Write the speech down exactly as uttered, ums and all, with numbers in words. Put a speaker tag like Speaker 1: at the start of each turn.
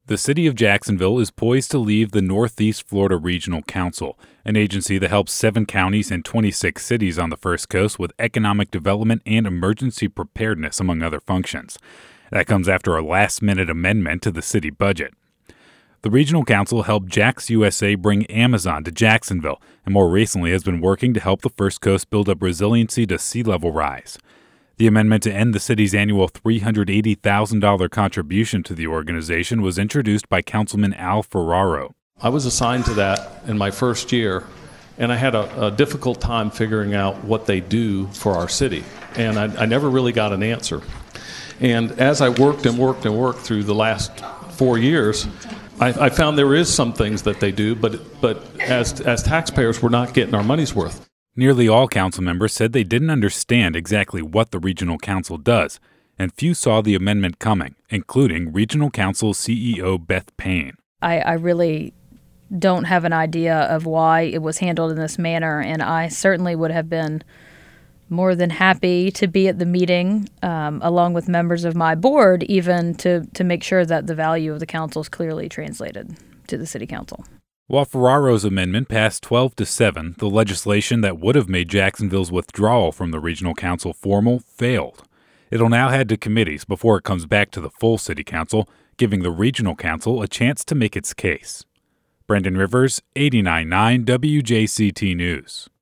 Speaker 1: The city of Jacksonville is poised to leave the Northeast Florida Regional Council, an agency that helps seven counties and twenty-six cities on the First Coast with economic development and emergency preparedness, among other functions. That comes after a last-minute amendment to the city budget. The Regional Council helped Jax U S A bring Amazon to Jacksonville, and more recently has been working to help the First Coast build up resiliency to sea level rise. The amendment to end the city's annual three hundred eighty thousand dollars contribution to the organization was introduced by Councilman Al Ferraro.
Speaker 2: I was assigned to that in my first year, and I had a, a difficult time figuring out what they do for our city, and I, I never really got an answer. And as I worked and worked and worked through the last four years, I, I found there is some things that they do, but but as as taxpayers, we're not getting our money's worth.
Speaker 1: Nearly all council members said they didn't understand exactly what the Regional Council does, and few saw the amendment coming, including Regional Council C E O Beth Payne.
Speaker 3: I, I really don't have an idea of why it was handled in this manner, and I certainly would have been more than happy to be at the meeting, um, along with members of my board, even to, to make sure that the value of the council is clearly translated to the city council.
Speaker 1: While Ferraro's amendment passed twelve to seven, the legislation that would have made Jacksonville's withdrawal from the Regional Council formal failed. It'll now head to committees before it comes back to the full City Council, giving the Regional Council a chance to make its case. Brendan Rivers, eighty-nine point nine W J C T News.